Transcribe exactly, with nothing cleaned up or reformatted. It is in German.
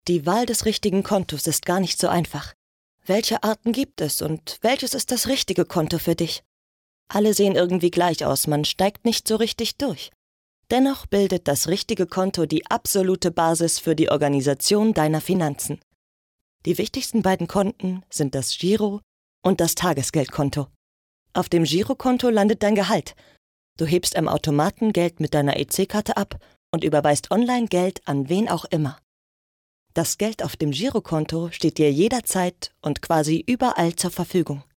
Die Wahl des richtigen Kontos ist gar nicht so einfach. Welche Arten gibt es und welches ist das richtige Konto für dich? Alle sehen irgendwie gleich aus, man steigt nicht so richtig durch. Dennoch bildet das richtige Konto die absolute Basis für die Organisation deiner Finanzen. Die wichtigsten beiden Konten sind das Giro- und das Tagesgeldkonto. Auf dem Girokonto landet dein Gehalt. Du hebst am Automaten Geld mit deiner E C-Karte ab und überweist online Geld an wen auch immer. Das Geld auf dem Girokonto steht dir jederzeit und quasi überall zur Verfügung.